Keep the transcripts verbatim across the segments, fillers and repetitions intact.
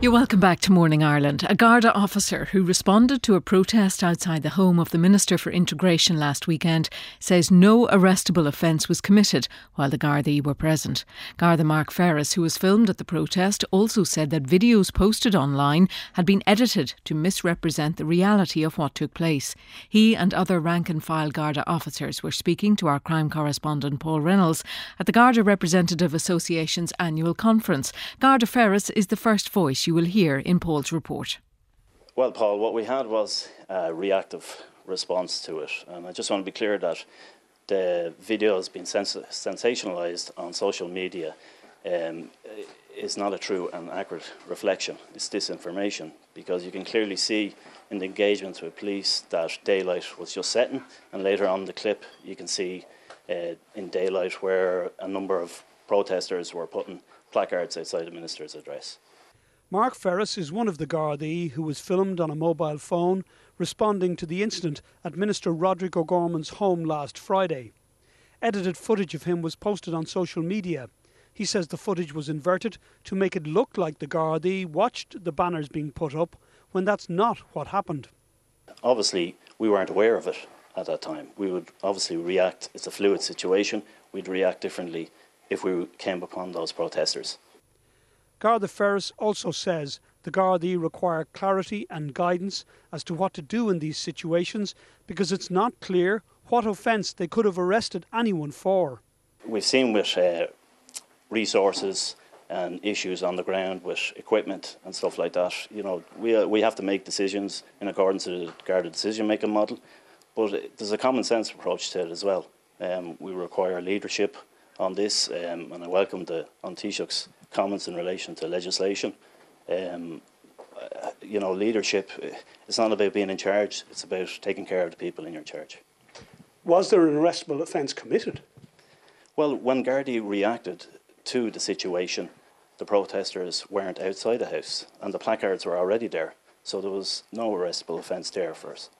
You're welcome back to Morning Ireland. A Garda officer who responded to a protest outside the home of the Minister for Integration last weekend says no arrestable offence was committed while the Gardaí were present. Garda Mark Ferris, who was filmed at the protest, also said that videos posted online had been edited to misrepresent the reality of what took place. He and other rank-and-file Garda officers were speaking to our crime correspondent Paul Reynolds at the Garda Representative Association's annual conference. Garda Ferris is the first voice you will hear in Paul's report. Well, Paul, what we had was a reactive response to it, and I just want to be clear that the video has been sens- sensationalised on social media um, is not a true and accurate reflection. It's disinformation, because you can clearly see in the engagements with police that daylight was just setting, and later on in the clip you can see uh, in daylight where a number of protesters were putting placards outside the Minister's address. Mark Ferris is one of the Gardaí who was filmed on a mobile phone responding to the incident at Minister Roderick O'Gorman's home last Friday. Edited footage of him was posted on social media. He says the footage was inverted to make it look like the Gardaí watched the banners being put up when that's not what happened. Obviously, we weren't aware of it at that time. We would obviously react. It's a fluid situation. We'd react differently if we came upon those protesters. Garda Ferris also says the Gardaí require clarity and guidance as to what to do in these situations because it's not clear what offence they could have arrested anyone for. We've seen with uh, resources and issues on the ground with equipment and stuff like that, you know, we uh, we have to make decisions in accordance with the Garda decision-making model, but there's a common sense approach to it as well. Um, we require leadership on this, um, and I welcome the An Taoiseach's comments in relation to legislation. Um, uh, you know, leadership, it's not about being in charge, it's about taking care of the people in your charge. Was there an arrestable offence committed? Well, when Gardaí reacted to the situation, the protesters weren't outside the house and the placards were already there, so there was no arrestable offence there for us.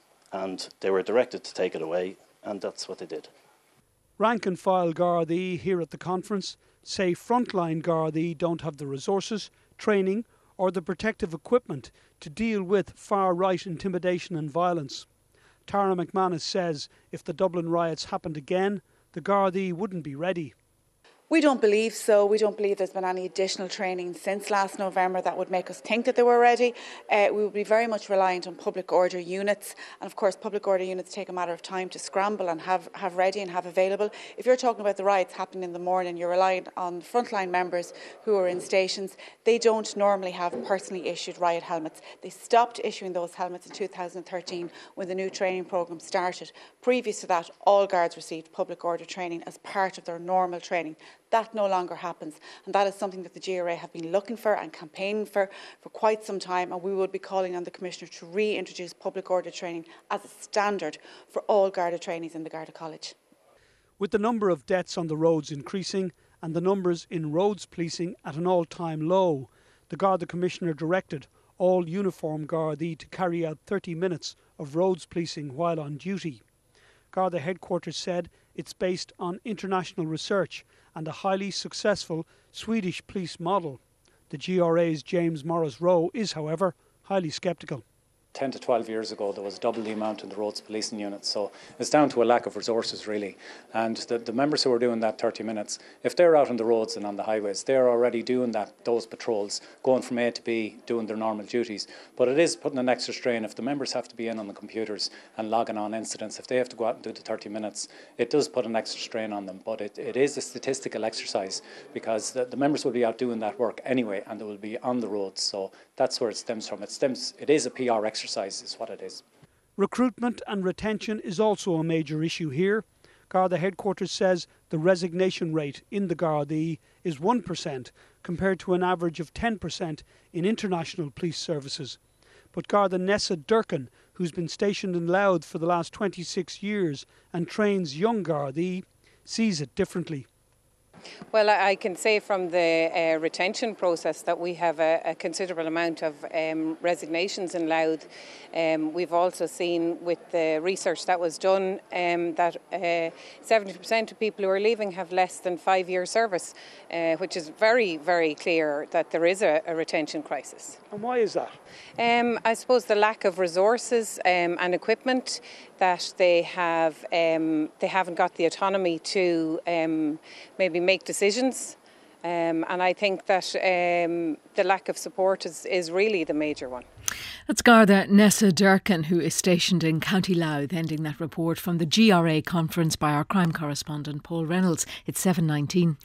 And they were directed to take it away, and that's what they did. Rank-and-file Gardaí here at the conference say frontline Gardaí don't have the resources, training or the protective equipment to deal with far-right intimidation and violence. Tara McManus says if the Dublin riots happened again, the Gardaí wouldn't be ready. We don't believe so. We don't believe there's been any additional training since last November that would make us think that they were ready. Uh, we would be very much reliant on public order units. And of course, public order units take a matter of time to scramble and have, have ready and have available. If you're talking about the riots happening in the morning, you're relying on frontline members who are in stations. They don't normally have personally issued riot helmets. They stopped issuing those helmets in two thousand thirteen when the new training programme started. Previous to that, all guards received public order training as part of their normal training. That no longer happens, and that is something that the G R A have been looking for and campaigning for for quite some time, and we will be calling on the Commissioner to reintroduce public order training as a standard for all Garda trainees in the Garda College. With the number of deaths on the roads increasing and the numbers in roads policing at an all-time low, the Garda Commissioner directed all uniform Gardaí to carry out thirty minutes of roads policing while on duty. Garda headquarters said it's based on international research and a highly successful Swedish police model. The G R A's James Morris Rowe is, however, highly sceptical. ten to twelve years ago there was double the amount in the roads policing units, so it's down to a lack of resources really. And the, the members who are doing that thirty minutes, if they're out on the roads and on the highways, they're already doing that those patrols, going from A to B, doing their normal duties. But it is putting an extra strain if the members have to be in on the computers and logging on incidents. If they have to go out and do the thirty minutes, it does put an extra strain on them. But it, it is a statistical exercise because the, the members will be out doing that work anyway, and they will be on the roads. So that's where it stems from. It stems. It is a P R exercise. Is what it is. Recruitment and retention is also a major issue here. Garda headquarters says the resignation rate in the Gardaí is one percent compared to an average of ten percent in international police services. But Garda Nessa Durkin, who's been stationed in Louth for the last twenty-six years and trains young Gardaí, sees it differently. Well, I can say from the uh, retention process that we have a, a considerable amount of um, resignations in Louth. Um, we've also seen with the research that was done um, that uh, seventy percent of people who are leaving have less than five years service, uh, which is very, very clear that there is a, a retention crisis. And why is that? Um, I suppose the lack of resources um, and equipment, that they have, um, they haven't got the autonomy to um, maybe make decisions. Um, and I think that um, the lack of support is, is really the major one. That's Garda Nessa Durkin, who is stationed in County Louth, ending that report from the G R A conference by our crime correspondent Paul Reynolds. It's seven nineteen.